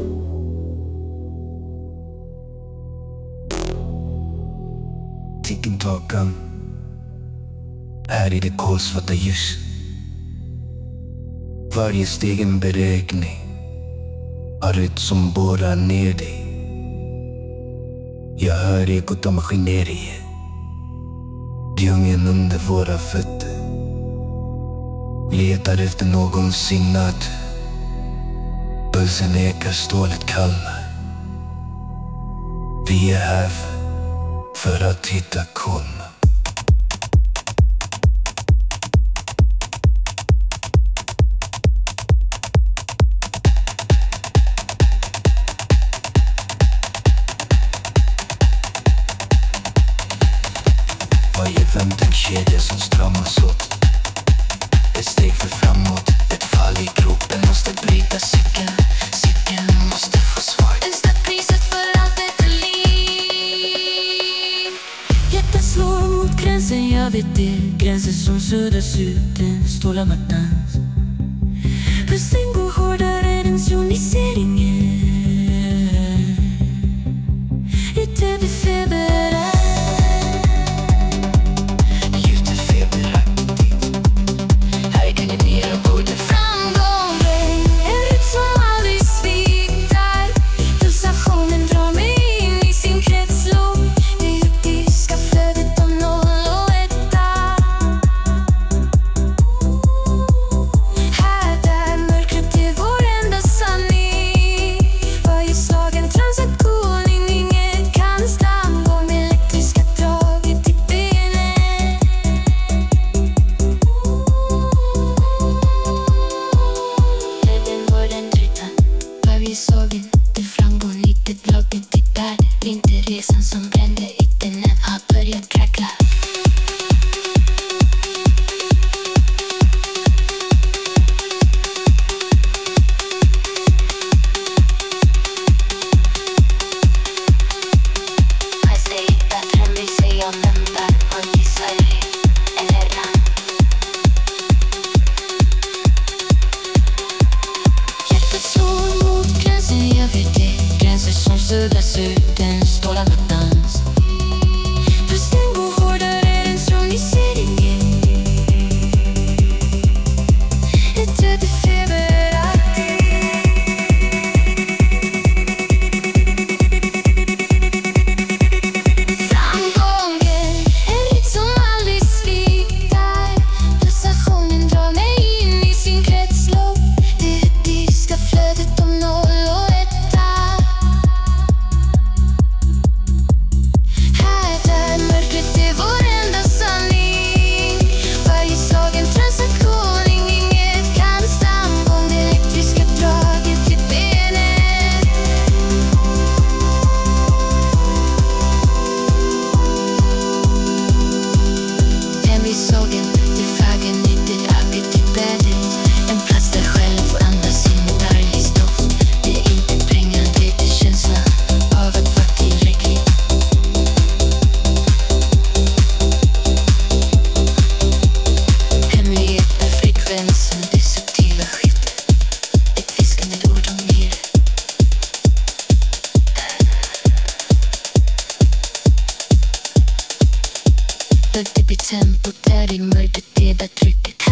Ticking-klockan är i det kolsvarta ljus. Varje steg en beräkning har rytm som borrar ner dig. Jag hör ekot av maskineriet, djungeln under våra fötter. Letar efter någon signal. Pulsen ekar, stålet kallnar. Vi är här för att hitta kolm. Varje vändningskedja som stramas åt, ett steg för framåt, ett fall i gropen måste bryta cykeln. Cykeln måste få svar. Är det priset för allt detta liv? Hjärtat slår mot gränsen, jag vet det. Gränsen som suddas ut, den stålar marknans. Pusten går hårdare än soniseringen. Lite feber. Det framgår lite blogget, det där vinterresan som brände ytten har börjat krackla. I say bättre än vi säger om den där man gissar dig, eller han. Hjärtat slår mot gränsen, jag vet det. Gränser som suddas ut, en stålar mot dans. Pusten går hårdare än soniseringen. Ett död feberaktigt. Framgången, en rytm som aldrig sviktar. Pulsationen drar mig in i sin kretslopp. Det hektiska flödet om noll och etta. Här där mörkret är vår enda sanning. Varje slag en transaktion, inget kan stamgång. Det elektriska draget i benet. Den vi sågen, det faggen nyttigt ögat i bäddet. En plats där själen får andas in i darlig stoff. Det är inte pengar, det är känslan av att vara tillräcklig. Hemlighet är frekvensen, det subtila skiftet. Ett viskande ord om livet. Högt upp i tempot är i mörkret, det där trycket.